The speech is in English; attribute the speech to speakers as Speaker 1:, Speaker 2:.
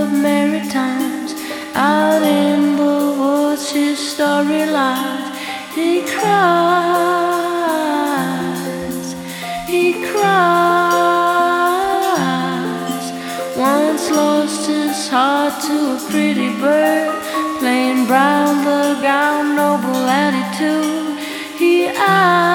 Speaker 1: of merry times. Out in the woods his story lies. He cries, he cries. Once lost his heart to a pretty bird, playing brown the gown, noble attitude. He